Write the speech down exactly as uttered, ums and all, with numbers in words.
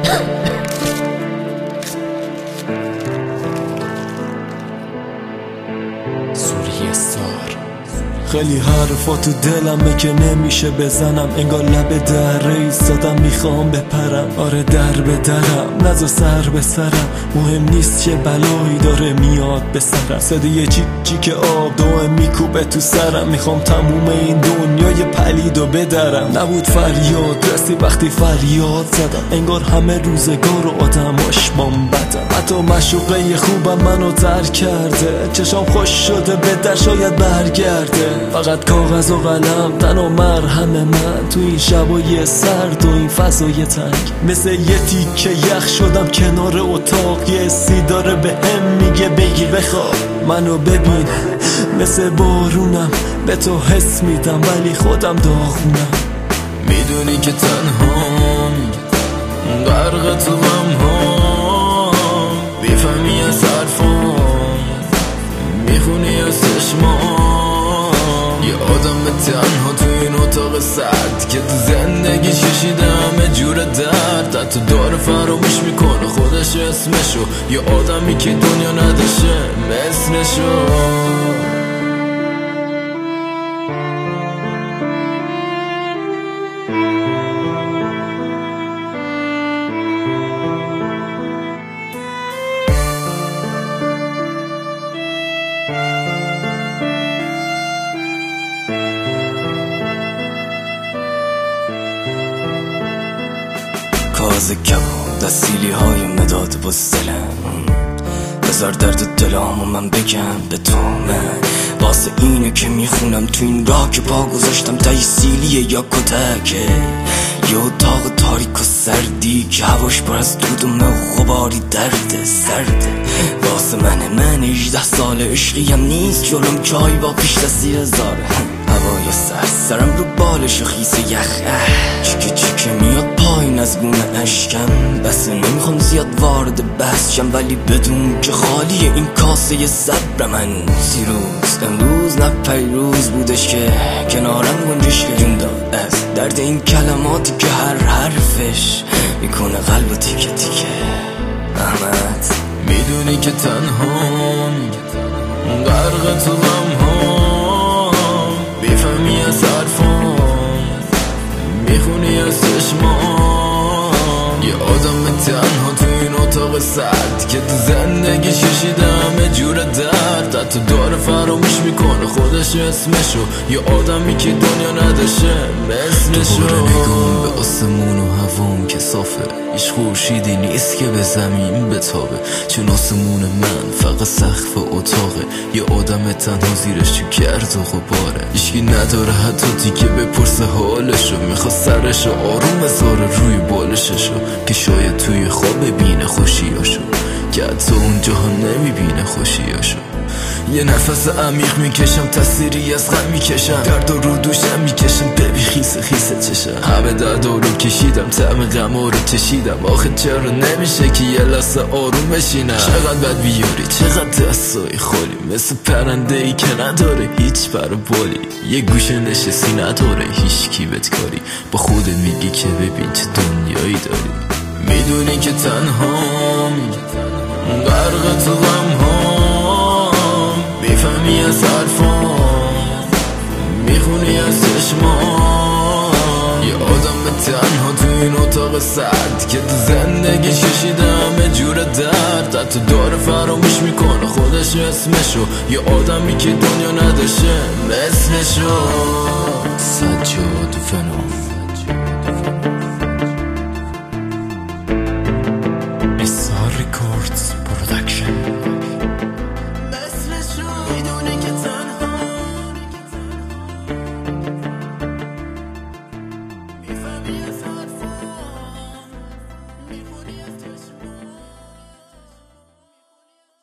سوریه ستار. خیلی حرفا تو دلمه که نمیشه بزنم، انگار لب در ایستادم میخوام بپرم. آره در به درم نزا سر به سرم، مهم نیست چه بلایی داره میاد به سرم. صدای جیک جیک آب دوه میکوبه تو سرم، میخوام تموم این دنیای پلیدو بدرم. نبود فریاد رسی وقتی فریاد زدم، انگار همه روزگار و آدماش بام بدم. حتی مشوقه خوبم منو ترک کرده، چشام خوش شده به در شاید برگرده. فقط کاغذ و قلم تن و مرهم من، تو این شبای سرد و این فضای تنگ. مثل یه تیکه یخ شدم کنار اتاق، یه حسی داره به هم میگه بگیر بخواب. منو ببین مثل بارونم، به تو حس میدم ولی خودم داغونم. میدونی که تنهام غرق تو غمهام، بیفهمی از حرفام، میخونی از چشمام. یه آدم تنها تو این اتاق سرد که تو زندگی ششیده همه جور درد، حتی داره فراموش میکنه خودش اسمشو. یه آدمی که دنیا نداشته مثلشو. کاز کباب دستیلی های مداد بزدلم، بذار درد دلام و من بگم به تو. من واسه اینه که میخونم تو این راه که پا گذاشتم تای سیلیه یا کتکه. یه اتاق تاریک و سردی که هواش پر از دود و غباری درده سرده. واسه من من هجده سال عشقیم نیست جلوم چای با پیش دستی هزاره. هوای سر سرم رو بالش خیس یخ، چیکه چیکه میاد پایین از گونه اشکم. بس نمیخوام زیاد وارد بحث شم، ولی بدون که خالی این کاسه صبر من. سیروز امروز نه پیروز بودش که کنارم گنجش جون داد از درد این کلماتی که هر حرفش میکنه قلب و تیکه تیکه. احمد میدونی که تنهام غرق تو غمهام، بیفهمی از حرفام، میخونی از چشمام. یه آدم تنها تو این اتاق سرد که تو زندگی ششیده همه جور درد، حتی داره فراموش میکنه خودش اسمشو. یه آدمی که دنیا نداشته مثلشو. دوباره نگام به آسمون و هوام که صافه، هیچ خورشیدی نیست که به زمین بتابه. چون آسمون من فقط سقف اتاقه، یه آدم تنها زیرش تو گرد و غباره. هیچکی نداره حتی دیگه بپرسه حالشو، میخواد سرشو آروم بذاره روی بالششو، که شاید توی خواب ببینه خوشیاشو، که حتی اونجا هم نمیبینه خوشیاشو. یه نفس عمیق میکشم، تصویری از غم میکشم، درد و رو دوشم میکشم، ببی خیس خیس چشم. همه درد رو کشیدم، طعم غم رو چشیدم. آخه چرا نمیشه که یه لحظه آروم بشینم؟ چقدر بد بیاری، چقدر دستای خالی، مثل پرنده ای که نداره هیچ پر و بالی. یه گوشه نشستی نداره هیچ کی بهت کاری، با خودت میگی که ببین چه دنیایی داری. میدونی که تنهام غرق تو غمهام، میفهمی از حرفام، میخونی از چشمام. یه آدم تنها تو این اتاق سرد که تو زندگی ششیده همه جور درد، حتی داره فراموش میکنه خودش اسمشو. یه آدمی که دنیا نداشته مثلشو. سجاد فنوم